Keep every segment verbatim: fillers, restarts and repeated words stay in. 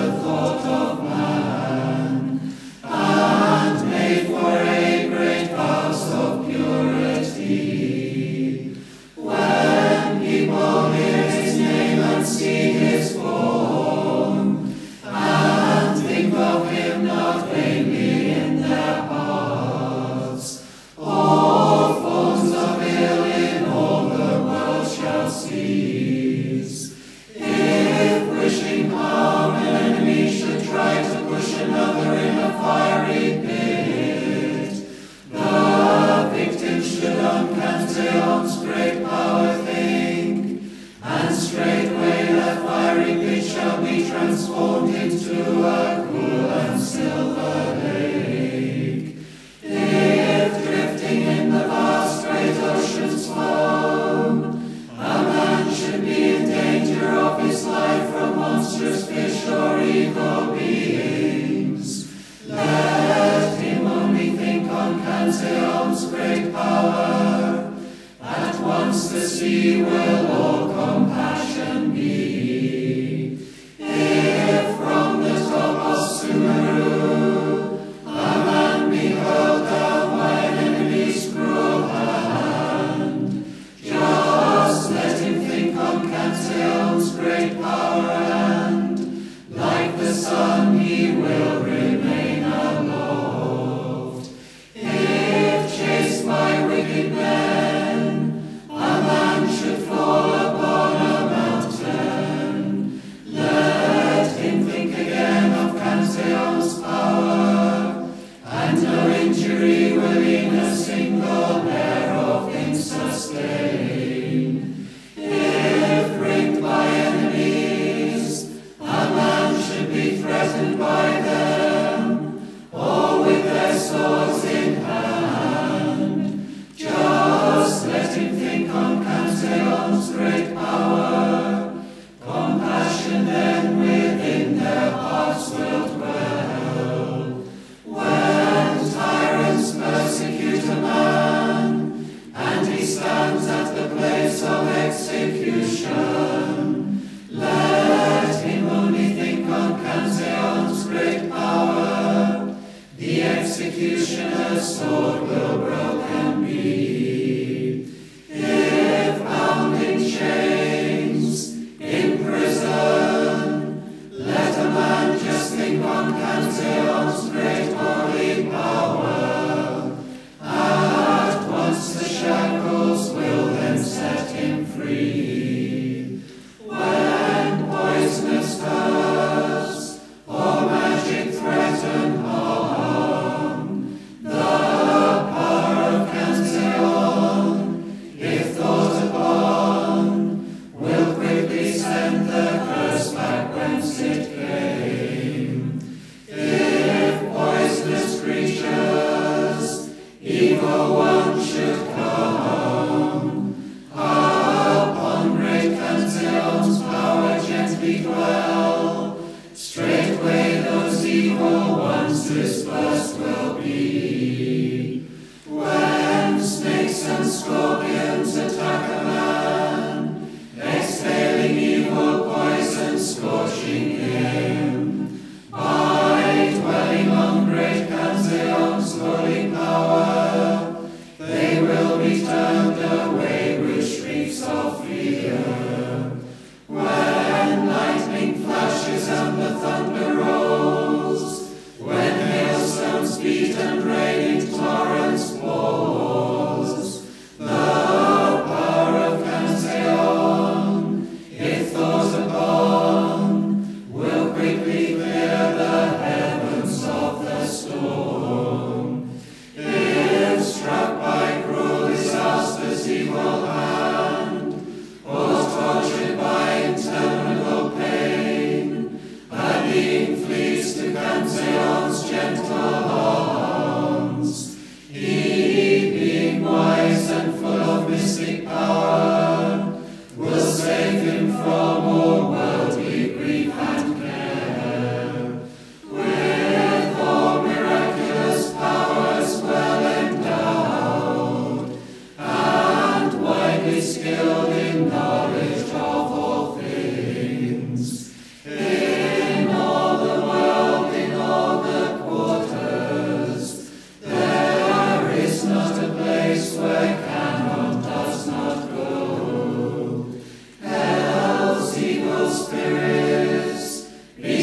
all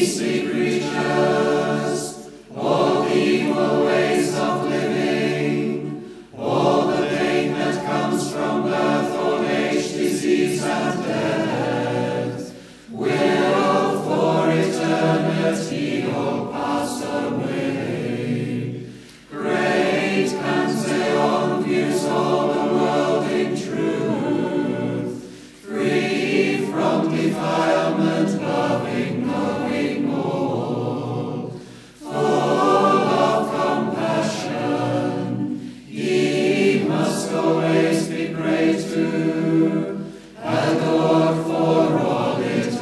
beastly creatures, all the evil ways of living, all the pain that comes from birth, old age, disease, and death, will for eternity all pass away. Great Pantheon views all the world in truth, free from defilement, loving, knowing all, full of compassion. He must always be prayed to, adored for all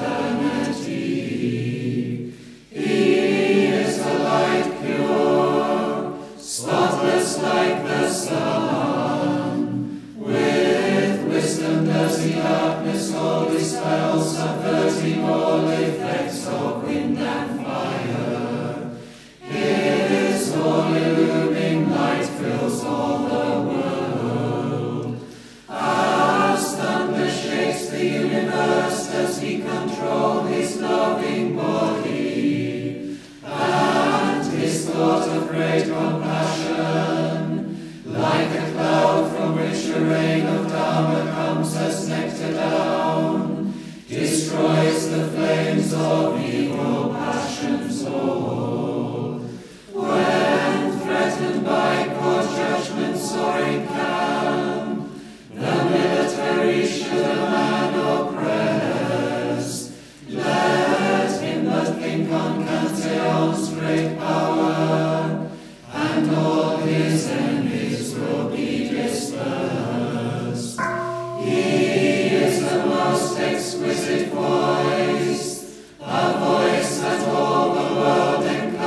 eternity. He is the light pure, spotless like the sun. With wisdom does he darkness all dispel, subverting all effects of wind and fire. His all-illuming light fills all the world. As thunder shakes the universe, does he control his loving body, and his thought of great compassion, like a cloud from which a rain of Dharma comes as nectar down, destroys the flames of evil passions all. When threatened by court judgments or in camp, the military should a man oppress, let him but think on Pantheon's great power, and all his enemies will be dispersed. He is the most exquisite voice, a voice that all the world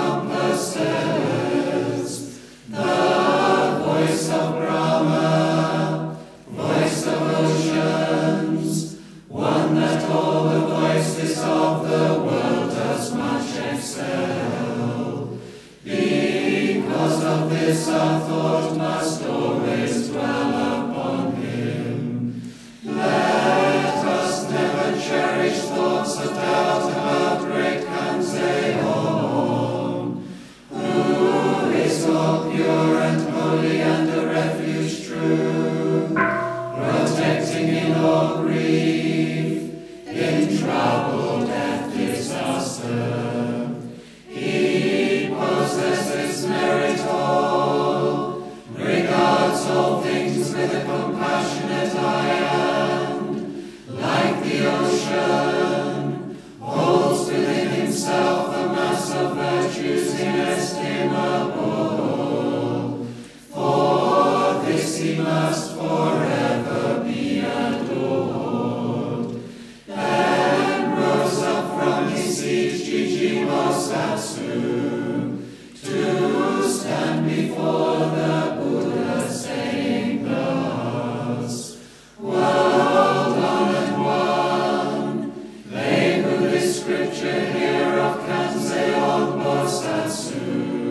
encompasses, the voice of Brahma, voice of oceans, one that all the voices of the world does much excel. Because of this our thought must always dwell upon him. Let us never cherish thoughts of doubt about great Pantheon, who is all pure and holy and a refuge true, protecting in all grief, in trouble, death, disaster. He possesses merit all, regards all things with a compassionate eye, and, like the ocean, holds within himself a mass of virtues inestimable. For this he must forever be adored. Then rose up from his seat Jiji Bosatsu, to stand before the Buddha, saying thus: World-honored one, they who this scripture hear of Kanzeon Bosatsu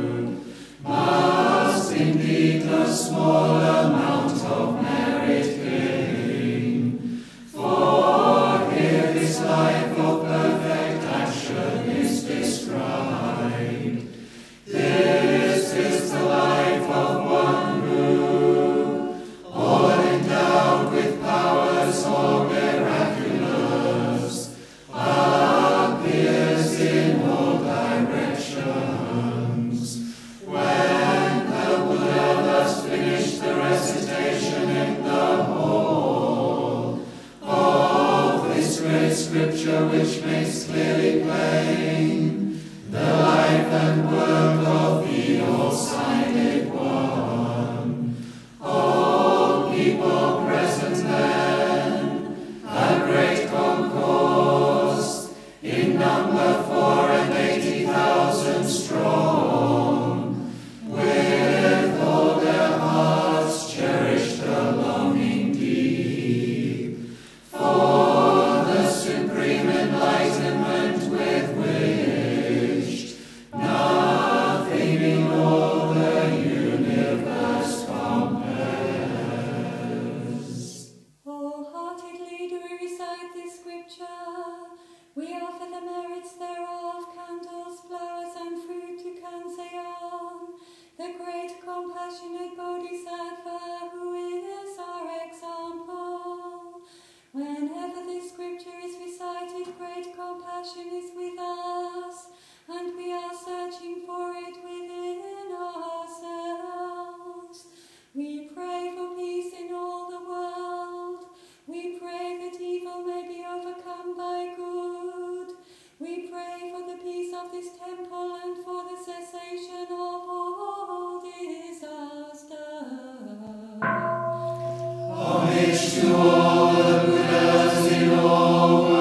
must indeed a small amount of merit gain. For here his life of perfect action is described. This is the life of one who, all endowed with powers all miraculous, appears in all directions. When the Buddha thus finished the recitation in temple and for the cessation of all disaster. Homage to all the Buddhas in all